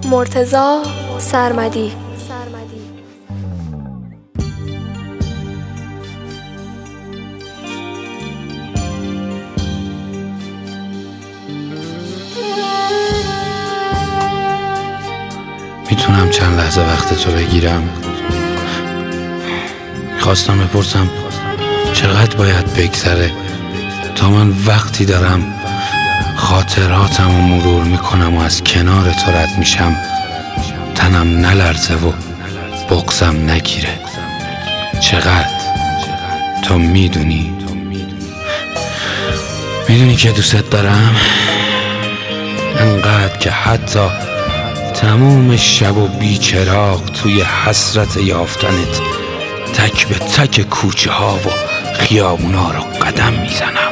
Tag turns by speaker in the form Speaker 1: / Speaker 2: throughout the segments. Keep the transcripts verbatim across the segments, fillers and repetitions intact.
Speaker 1: مرتضی سرمدی.
Speaker 2: میتونم چند لحظه وقت تو بگیرم؟ خواستم بپرسم چقدر باید بگذره تا من وقتی دارم خاطراتم رو مرور میکنم و از کنار تو رد میشم تنم نلرزه و بغضم نگیره؟ چقدر؟ تو میدونی میدونی که دوست دارم انقدر که حتی تموم شب و بیچراغ توی حسرت یافتنت تک به تک کوچه ها و خیابونا رو قدم میزنم.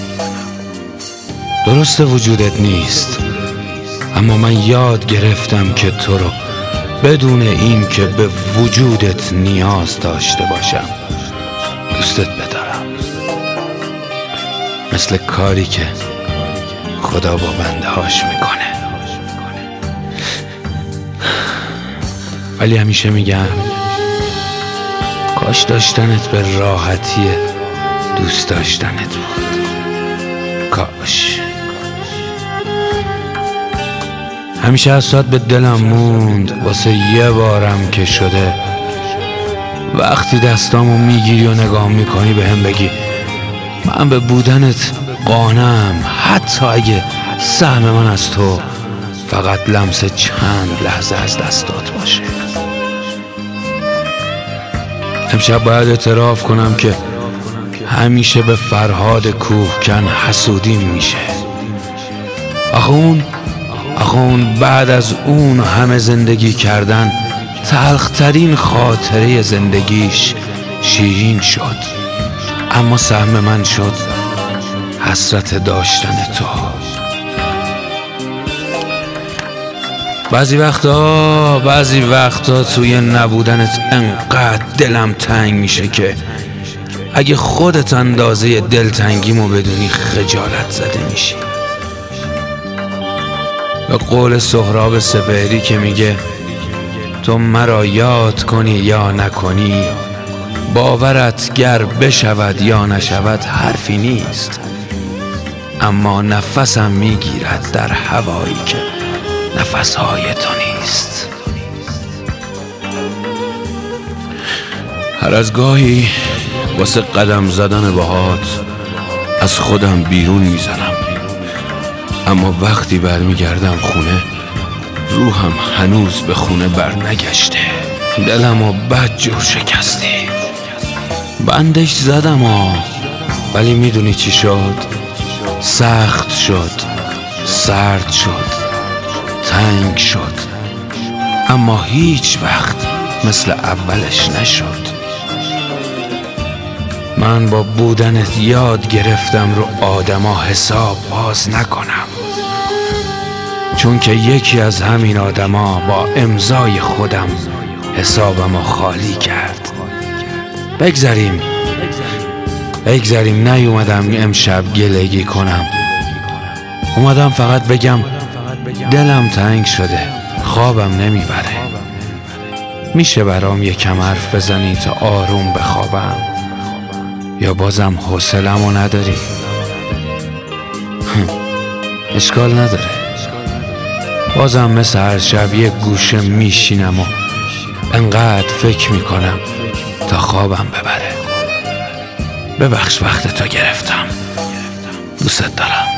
Speaker 2: درسته وجودت نیست، اما من یاد گرفتم که تو رو بدون این که به وجودت نیاز داشته باشم دوستت بدارم، مثل کاری که خدا با بنده هاش میکنه. ولی همیشه میگم کاش داشتنت به راحتی دوست داشتنت بود. کاش. همیشه از ساعت به دلم موند واسه یه بارم که شده وقتی دستامو میگیری و نگاه میکنی به هم بگی من به بودنت قانعم، حتی اگه سهم من از تو فقط لمس چند لحظه از دستات باشه. امشب باید اعتراف کنم که همیشه به فرهاد کوهکن حسودیم میشه. آخه اون آخه اون بعد از اون همه زندگی کردن تلخترین خاطره زندگیش شیرین شد، اما سهم من شد حسرت داشتن تو. بعضی وقتا بعضی وقتا توی نبودنت انقدر دلم تنگ میشه که اگه خودت اندازه دلتنگیمو بدونی خجالت زده میشی. به قول سهراب سپهری که میگه تو مرا یاد کنی یا نکنی باورت گر بشود یا نشود حرفی نیست، اما نفسم میگیرد در هوایی که نفسهای تو نیست. هر از گاهی واسه قدم زدن باهات از خودم بیرون میزنم، اما وقتی برمیگردم خونه روحم هنوز به خونه بر نگشته. دلمو بد جور شکستی، بندش زدم ها، ولی میدونی چی شد؟ سخت شد، سرد شد، تنگ شد، اما هیچ وقت مثل اولش نشد. من با بودنت یاد گرفتم رو آدما حساب باز نکنم، چون که یکی از همین آدما با امضای خودم حسابمو خالی کرد. بگذاریم بگذاریم نیومدم امشب گلگی کنم، اومدم فقط بگم دلم تنگ شده، خوابم نمیبره. میشه برام یکم حرف بزنی تا آروم بخوابم یا بازم حوصله‌مو نداری؟ اشکال نداره، بازم مثل هر شب یک گوشه میشینم و انقدر فکر میکنم تا خوابم ببره. ببخش وقت تو گرفتم، دوست دارم.